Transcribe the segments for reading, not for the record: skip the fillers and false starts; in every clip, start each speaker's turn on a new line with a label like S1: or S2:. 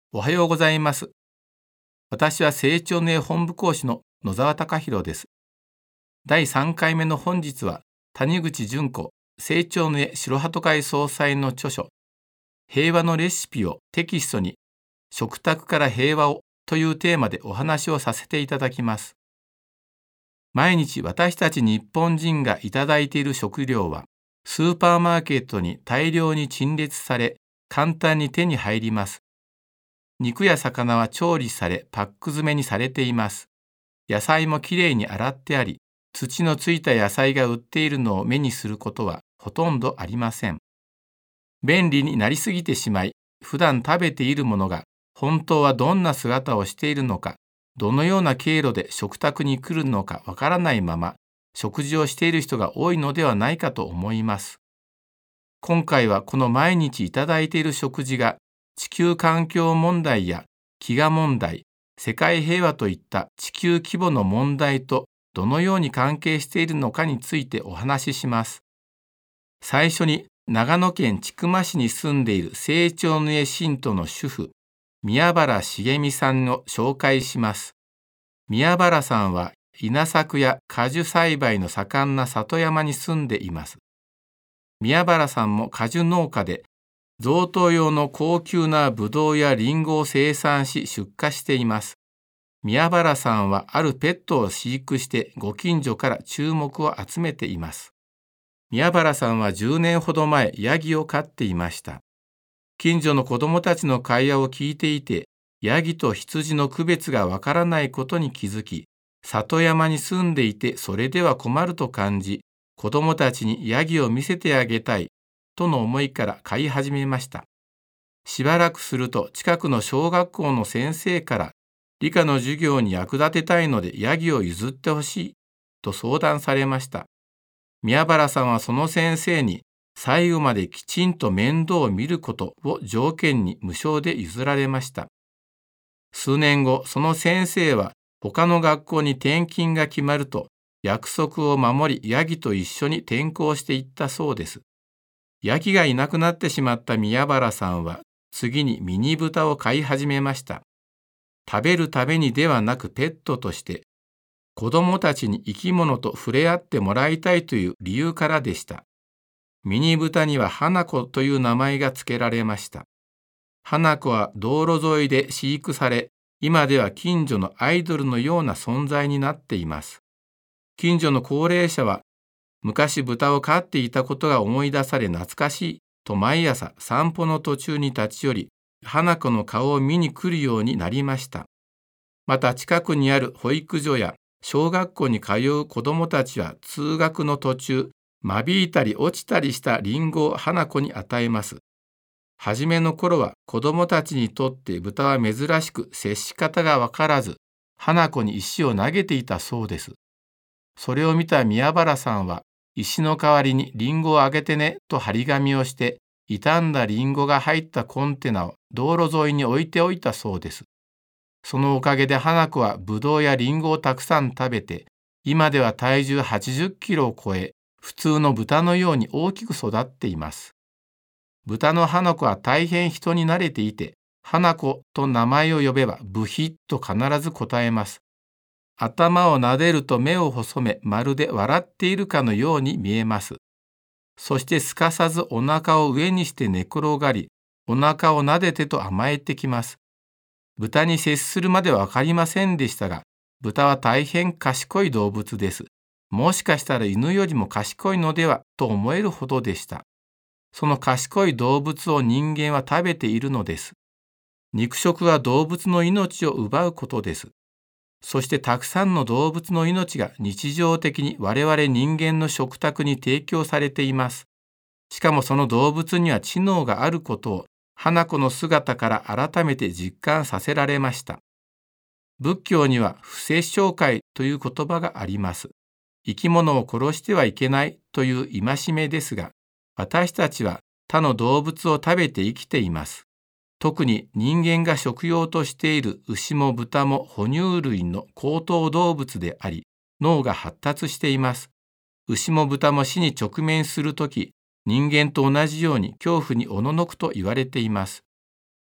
S1: おはようございます。私は成長の絵本部講師の野沢貴弘です。第3回目の本日は、谷口純子成長の絵白鳩会総裁の著書、平和のレシピをテキストに、食卓から平和をというテーマでお話をさせていただきます。毎日私たち日本人がいただいている食料は、スーパーマーケットに大量に陳列され、簡単に手に入ります。肉や魚は調理され、パック詰めにされています。野菜もきれいに洗ってあり、土のついた野菜が売っているのを目にすることはほとんどありません。便利になりすぎてしまい、普段食べているものが本当はどんな姿をしているのか、どのような経路で食卓に来るのかわからないまま、食事をしている人が多いのではないかと思います。今回はこの毎日いただいている食事が、地球環境問題や飢餓問題、世界平和といった地球規模の問題とどのように関係しているのかについてお話しします。最初に長野県千曲市に住んでいる成長の絵信徒の主婦、宮原茂美さんを紹介します。宮原さんは稲作や果樹栽培の盛んな里山に住んでいます。宮原さんも果樹農家で、贈答用の高級なブドウやリンゴを生産し出荷しています。宮原さんはあるペットを飼育してご近所から注目を集めています。宮原さんは10年ほど前、ヤギを飼っていました。近所の子供たちの会話を聞いていて、ヤギと羊の区別がわからないことに気づき、里山に住んでいてそれでは困ると感じ、子供たちにヤギを見せてあげたいとの思いから飼い始めました。しばらくすると近くの小学校の先生から理科の授業に役立てたいのでヤギを譲ってほしいと相談されました。宮原さんはその先生に最後まできちんと面倒を見ることを条件に無償で譲られました。数年後、その先生は他の学校に転勤が決まると約束を守りヤギと一緒に転校していったそうです。ヤギがいなくなってしまった宮原さんは次にミニブタを飼い始めました。食べるためにではなくペットとして、子供たちに生き物と触れ合ってもらいたいという理由からでした。ミニブタには花子という名前が付けられました。花子は道路沿いで飼育され、今では近所のアイドルのような存在になっています。近所の高齢者は、昔豚を飼っていたことが思い出され懐かしいと毎朝散歩の途中に立ち寄り、花子の顔を見に来るようになりました。また近くにある保育所や小学校に通う子どもたちは通学の途中、間引いたり落ちたりしたリンゴを花子に与えます。はじめの頃は子どもたちにとって豚は珍しく接し方がわからず、花子に石を投げていたそうです。それを見た宮原さんは、石の代わりにリンゴをあげてねと張り紙をして、傷んだリンゴが入ったコンテナを道路沿いに置いておいたそうです。そのおかげで花子はブドウやリンゴをたくさん食べて、今では体重80キロを超え、普通の豚のように大きく育っています。豚の花子は大変人に慣れていて、花子と名前を呼べばブヒと必ず答えます。頭を撫でると目を細め、まるで笑っているかのように見えます。そしてすかさずお腹を上にして寝転がり、お腹を撫でてと甘えてきます。豚に接するまでは分かりませんでしたが、豚は大変賢い動物です。もしかしたら犬よりも賢いのではと思えるほどでした。その賢い動物を人間は食べているのです。肉食は動物の命を奪うことです。そしてたくさんの動物の命が日常的に我々人間の食卓に提供されています。しかもその動物には知能があることを花子の姿から改めて実感させられました。仏教には不殺生戒という言葉があります。生き物を殺してはいけないという戒めですが、私たちは他の動物を食べて生きています。特に人間が食用としている牛も豚も哺乳類の高等動物であり、脳が発達しています。牛も豚も死に直面するとき、人間と同じように恐怖におののくと言われています。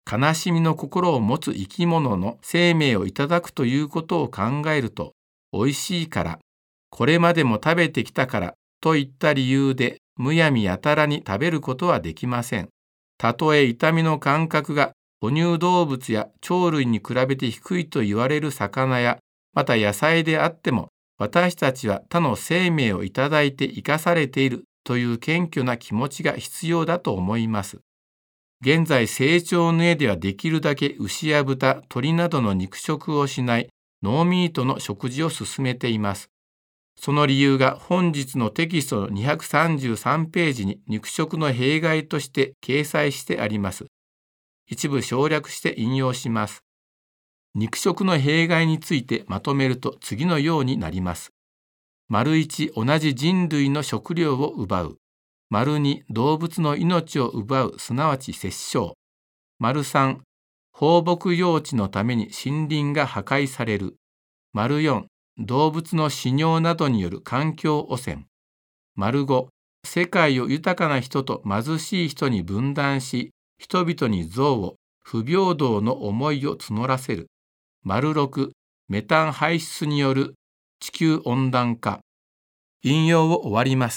S1: 悲しみの心を持つ生き物の生命をいただくということを考えると、美味しいから、これまでも食べてきたからといった理由でむやみやたらに食べることはできません。たとえ痛みの感覚が哺乳動物や鳥類に比べて低いと言われる魚や、また野菜であっても、私たちは他の生命をいただいて生かされているという謙虚な気持ちが必要だと思います。現在、成長の絵ではできるだけ牛や豚、鳥などの肉食をしないノーミートの食事を進めています。その理由が本日のテキストの233ページに肉食の弊害として掲載してあります。一部省略して引用します。肉食の弊害についてまとめると次のようになります。1、同じ人類の食料を奪う。2、動物の命を奪う、すなわち殺生。3、放牧用地のために森林が破壊される。4、動物の死尿などによる環境汚染。5、世界を豊かな人と貧しい人に分断し、人々に憎悪、不平等の思いを募らせる。6、メタン排出による地球温暖化。引用を終わります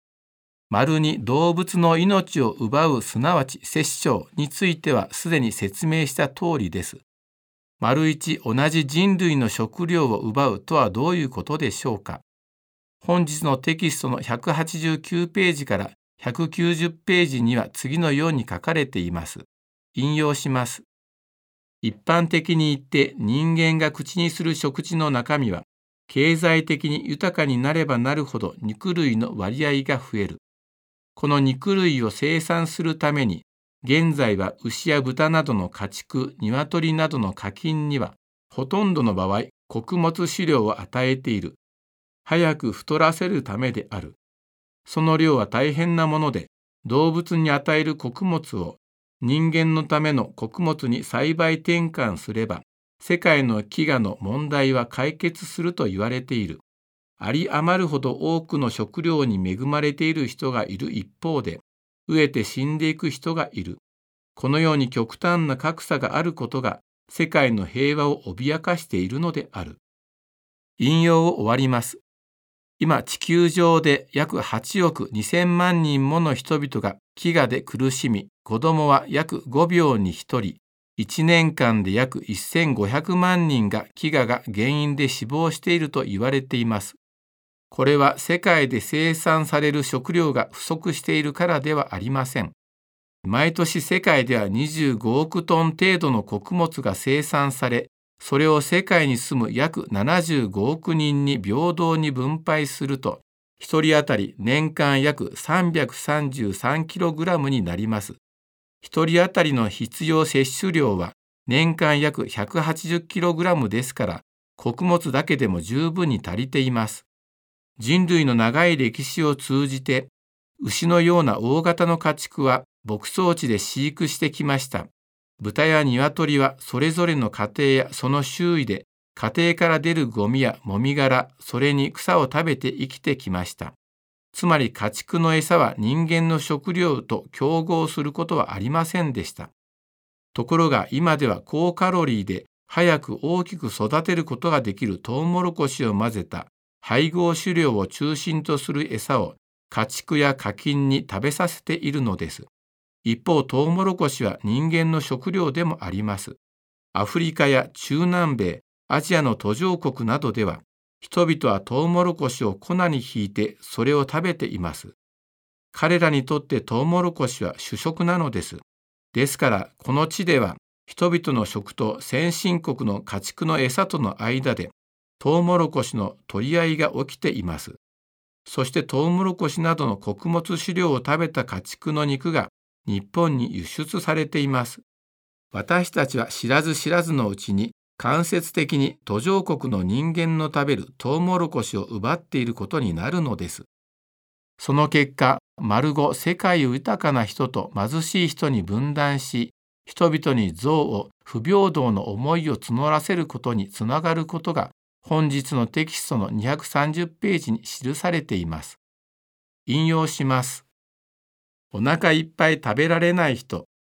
S1: 。2、動物の命を奪う、すなわち殺生についてはすでに説明した通りです。1、同じ人類の食料を奪うとはどういうことでしょうか。本日のテキストの189ページから190ページには次のように書かれています。引用します。一般的に言って人間が口にする食事の中身は、経済的に豊かになればなるほど肉類の割合が増える。この肉類を生産するために、現在は牛や豚などの家畜、鶏などの家禽には、ほとんどの場合、穀物飼料を与えている。早く太らせるためである。その量は大変なもので、動物に与える穀物を人間のための穀物に栽培転換すれば、世界の飢餓の問題は解決すると言われている。あり余るほど多くの食料に恵まれている人がいる一方で、飢えて死んでいく人がいる。このように極端な格差があることが、世界の平和を脅かしているのである。引用を終わります。今、地球上で約8億2000万人もの人々が飢餓で苦しみ、子供は約5秒に1人、1年間で約1500万人が飢餓が原因で死亡していると言われています。これは世界で生産される食料が不足しているからではありません。毎年世界では25億トン程度の穀物が生産され、それを世界に住む約75億人に平等に分配すると、1人当たり年間約 333kg になります。1人当たりの必要摂取量は年間約 180kg ですから、穀物だけでも十分に足りています。人類の長い歴史を通じて、牛のような大型の家畜は牧草地で飼育してきました。豚や鶏はそれぞれの家庭やその周囲で家庭から出るゴミやもみ殻、それに草を食べて生きてきました。つまり家畜の餌は人間の食料と競合することはありませんでした。ところが今では高カロリーで早く大きく育てることができるトウモロコシを混ぜた配合飼料を中心とする餌を家畜や家禽に食べさせているのです。一方、トウモロコシは人間の食料でもあります。アフリカや中南米、アジアの途上国などでは、人々はトウモロコシを粉にひいてそれを食べています。彼らにとってトウモロコシは主食なのです。ですから、この地では人々の食と先進国の家畜の餌との間で、トウモロコシの取り合いが起きています。そしてトウモロコシなどの穀物飼料を食べた家畜の肉が日本に輸出されています。私たちは知らず知らずのうちに間接的に途上国の人間の食べるトウモロコシを奪っていることになるのです。その結果、丸ご世界を豊かな人と貧しい人に分断し、人々に憎悪、不平等の思いを募らせることにつながることが本日のテキストの230ページに記されています。引用します。お腹いっぱい食べられない人、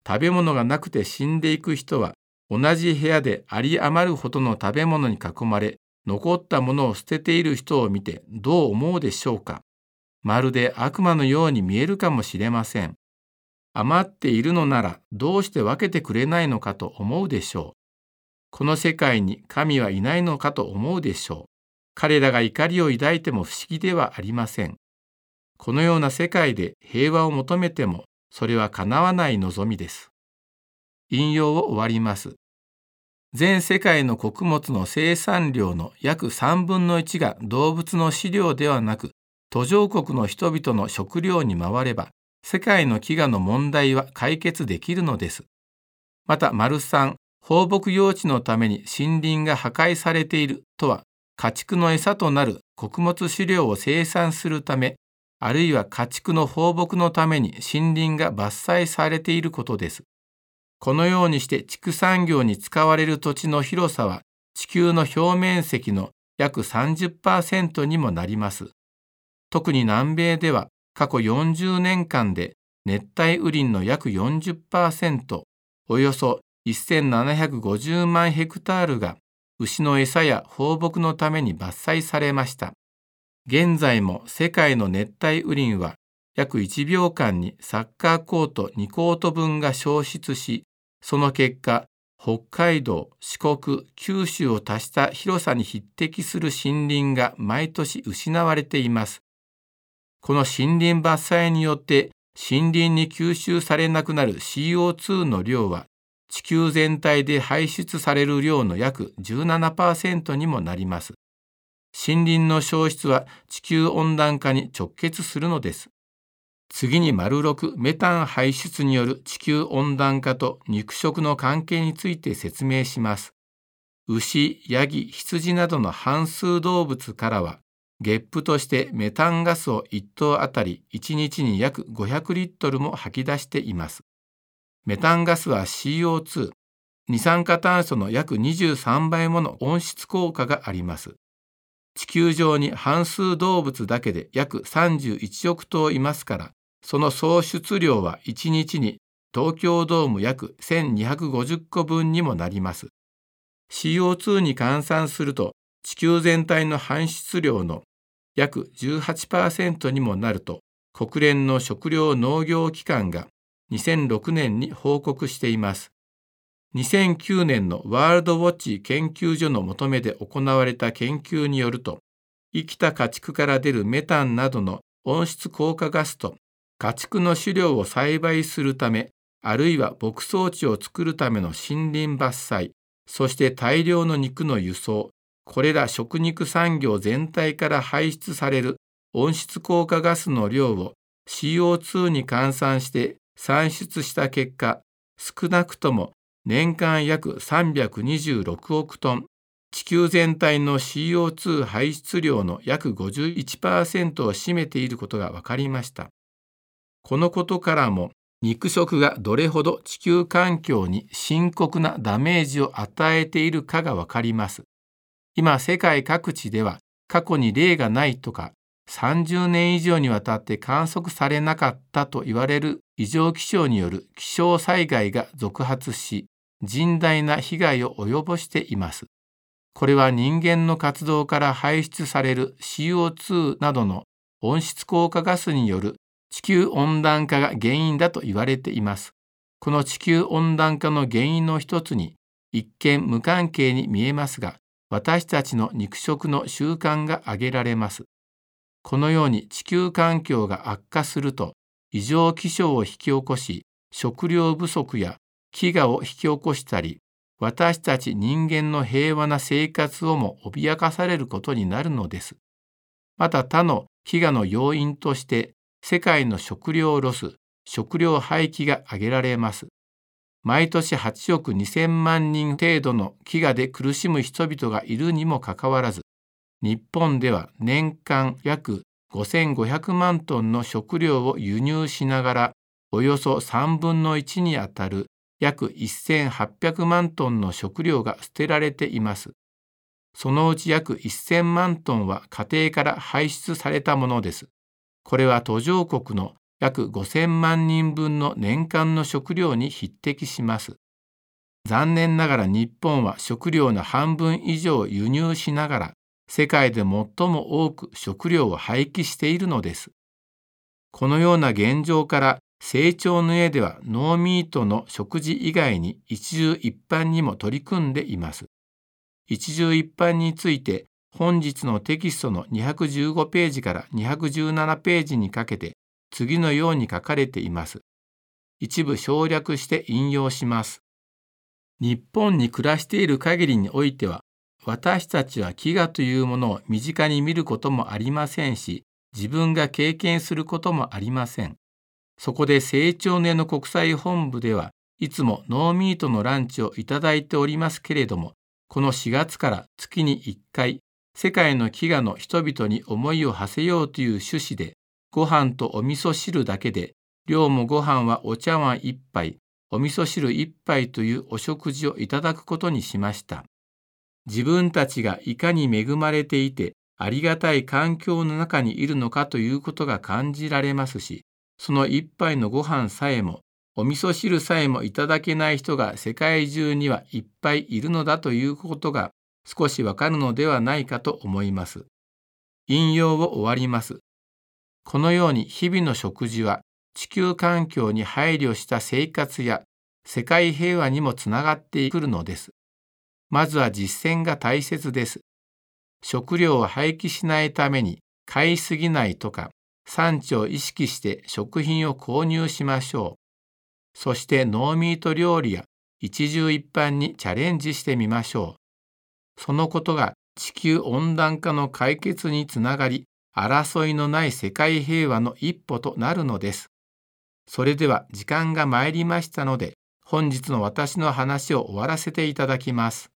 S1: 食べ物がなくて死んでいく人は、同じ部屋で有り余るほどの食べ物に囲まれ、残ったものを捨てている人を見てどう思うでしょうか。まるで悪魔のように見えるかもしれません。余っているのならどうして分けてくれないのかと思うでしょう。この世界に神はいないのかと思うでしょう。彼らが怒りを抱いても不思議ではありません。このような世界で平和を求めても、それは叶わない望みです。引用を終わります。全世界の穀物の生産量の約3分の1が動物の飼料ではなく、途上国の人々の食料に回れば、世界の飢餓の問題は解決できるのです。また、3、放牧用地のために森林が破壊されているとは、家畜の餌となる穀物飼料を生産するため、あるいは家畜の放牧のために森林が伐採されていることです。このようにして畜産業に使われる土地の広さは地球の表面積の約 30% にもなります。特に南米では過去40年間で熱帯雨林の約 40%、およそ1750万ヘクタールが牛の餌や放牧のために伐採されました。現在も世界の熱帯雨林は約1秒間にサッカーコート2コート分が消失し、その結果、北海道、四国、九州を足した広さに匹敵する森林が毎年失われています。この森林伐採によって森林に吸収されなくなる CO2 の量は、地球全体で排出される量の約 17% にもなります。森林の消失は地球温暖化に直結するのです。次に6、メタン排出による地球温暖化と肉食の関係について説明します。牛、ヤギ、羊などの反数動物からは、ゲップとしてメタンガスを1頭あたり1日に約500リットルも吐き出しています。メタンガスは CO2、二酸化炭素の約23倍もの温室効果があります。地球上に反数動物だけで約31億頭いますから、その総出量は1日に東京ドーム約1250個分にもなります。CO2 に換算すると、地球全体の排出量の約 18% にもなると、国連の食糧農業機関が2006年に報告しています。2009年のワールドウォッチ研究所の求めで行われた研究によると、生きた家畜から出るメタンなどの温室効果ガスと、家畜の飼料を栽培するため、あるいは牧草地を作るための森林伐採、そして大量の肉の輸送、これら食肉産業全体から排出される温室効果ガスの量を CO2 に換算して算出した結果、少なくとも年間約326億トン、地球全体の CO2 排出量の約 51% を占めていることが分かりました。このことからも、肉食がどれほど地球環境に深刻なダメージを与えているかが分かります。今、世界各地では過去に例がないとか、30年以上にわたって観測されなかったと言われる異常気象による気象災害が続発し、甚大な被害を及ぼしています。これは人間の活動から排出される CO2 などの温室効果ガスによる地球温暖化が原因だと言われています。この地球温暖化の原因の一つに、一見無関係に見えますが、私たちの肉食の習慣が挙げられます。このように地球環境が悪化すると、異常気象を引き起こし、食料不足や飢餓を引き起こしたり、私たち人間の平和な生活をも脅かされることになるのです。また他の飢餓の要因として、世界の食料ロス、食料廃棄が挙げられます。毎年8億2000万人程度の飢餓で苦しむ人々がいるにもかかわらず、日本では年間約5500万トンの食料を輸入しながら、およそ3分の1にあたる約1800万トンの食料が捨てられています。そのうち約1000万トンは家庭から排出されたものです。これは途上国の約5000万人分の年間の食料に匹敵します。残念ながら日本は食料の半分以上を輸入しながら、世界で最も多く食料を廃棄しているのです。このような現状から、成長の家ではノーミートの食事以外に一汁一飯にも取り組んでいます。一汁一飯について、本日のテキストの215ページから217ページにかけて次のように書かれています。一部省略して引用します。日本に暮らしている限りにおいては、私たちは飢餓というものを身近に見ることもありませんし、自分が経験することもありません。そこで成長の家の国際本部ではいつもノーミートのランチをいただいておりますけれども、この4月から月に1回、世界の飢餓の人々に思いを馳せようという趣旨で、ご飯とお味噌汁だけで、量もご飯はお茶碗1杯、お味噌汁1杯というお食事をいただくことにしました。自分たちがいかに恵まれていて、ありがたい環境の中にいるのかということが感じられますし、その一杯のご飯さえも、お味噌汁さえもいただけない人が世界中にはいっぱいいるのだということが少しわかるのではないかと思います。引用を終わります。このように日々の食事は地球環境に配慮した生活や世界平和にもつながってくるのです。まずは実践が大切です。食料を廃棄しないために買いすぎないとか、産地を意識して食品を購入しましょう。そしてノーミート料理や一汁一飯にチャレンジしてみましょう。そのことが地球温暖化の解決につながり、争いのない世界平和の一歩となるのです。それでは時間が参りましたので、本日の私の話を終わらせていただきます。